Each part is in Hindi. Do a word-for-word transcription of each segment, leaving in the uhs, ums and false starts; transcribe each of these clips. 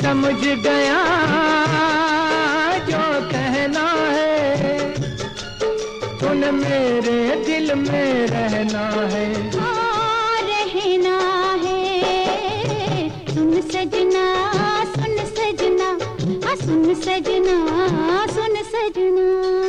समझ गया जो कहना है, सुन मेरे दिल में रहना है। हाँ रहना है, सुन सजना सुन सजना, हाँ सुन सजना सुन सजना।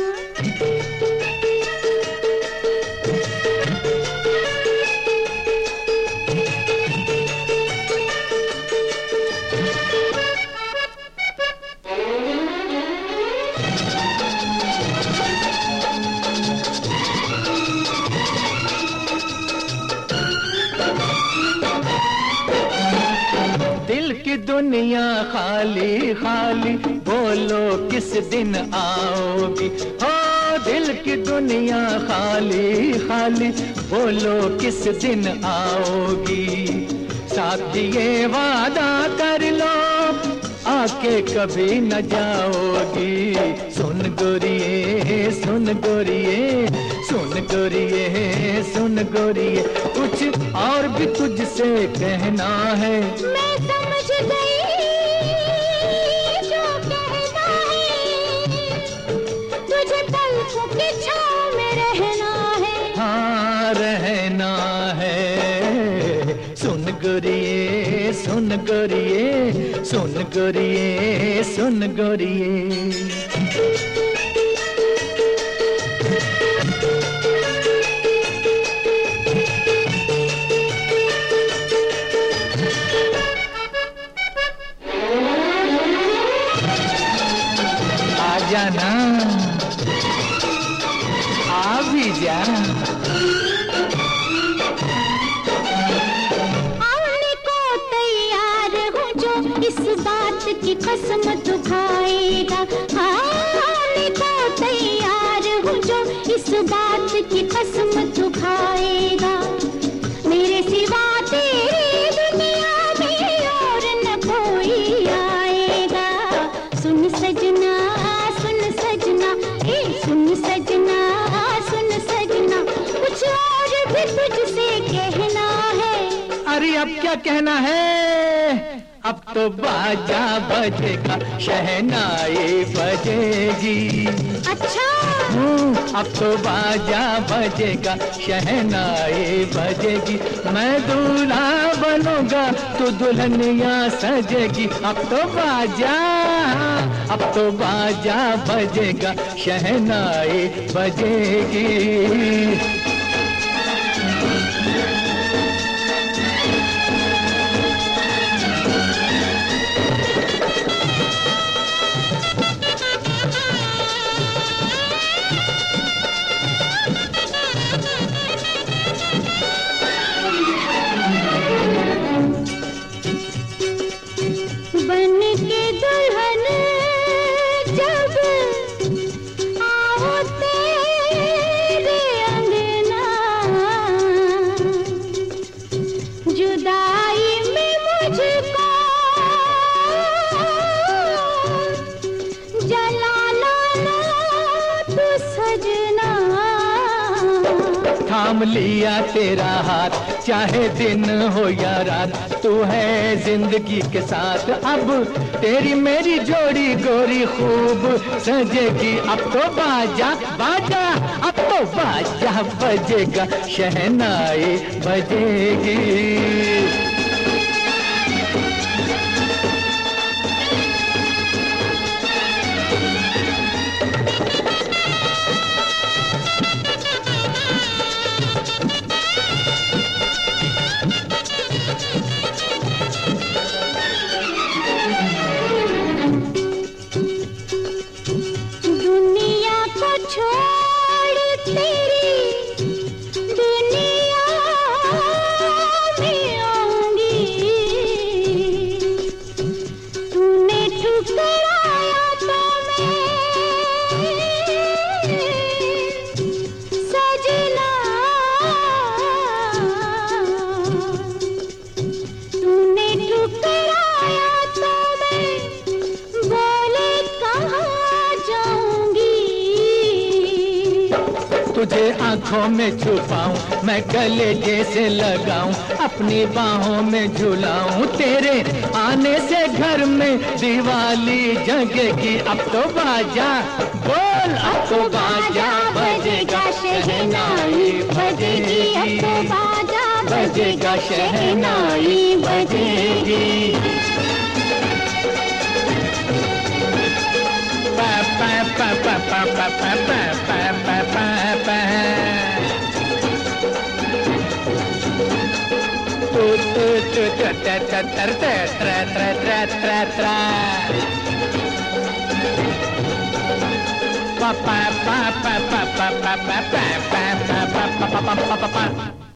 दिल की दुनिया खाली खाली, बोलो किस दिन आओगी। हो दिल की दुनिया खाली खाली, बोलो किस दिन आओगी। साथ ये वादा कर लो आके कभी न जाओगी। सुन गोरिये सुन गोरिये सुन गोरिये सुन गोरिये, कुछ और भी तुझसे कहना है। मैं समझ गई जो कहना है, तुझे पलकों की छाँव में रहना है। हाँ रहना है, सुन गोरिये सुन गोरिये सुन गोरिये सुन गोरिये। जाना आ भी जा। आने को तैयार हूँ जो इस बात की कसम तू खाएगा। आने को तैयार हूँ जो इस बात की कसम तू खाएगा। मेरे सिवा तेरी दुनिया में और न कोई आएगा। सुन सजना सुन सजना सुन सजना, कुछ और भी तुझसे कहना है। अरे अब क्या कहना है, अब तो बाजा बजेगा शहनाई बजेगी। अच्छा अब तो बाजा बजेगा शहनाई बजेगी। मैं दूल्हा बनूंगा तो दुल्हनिया सजेगी। अब तो बाजा अब तो बाजा बजेगा शहनाई बजेगी। बन के दुल्हन जब आओ तेरे अंगना, जुदाई में मुझको जलाना ना तू सजना। थाम लिया तेरा हाथ चाहे दिन हो या रात, तू है जिंदगी के साथ। अब तेरी मेरी जोड़ी गोरी खूब सजेगी। अब तो बाजा बाजा अब तो बाजा बजेगा शहनाई बजेगी। छोड़ तेरी दुनिया में आऊं तुझे आंखों में छुपाऊं, मैं गले जैसे लगाऊं, अपनी बाहों में झुलाऊं। तेरे आने से घर में दिवाली जगेगी। अब तो बाजा बोल, अब तो बाजा बजेगा, शहनाई बजेगी। अब तो बाजा बजेगा, शहनाई बजेगी। पा पा पा पा पा पा पा पा पा पा पा तू तू तू तू त्र त्र त्र त्र त्र त्र pa pa pa pa pa pa pa pa pa pa pa pa pa pa pa pa pa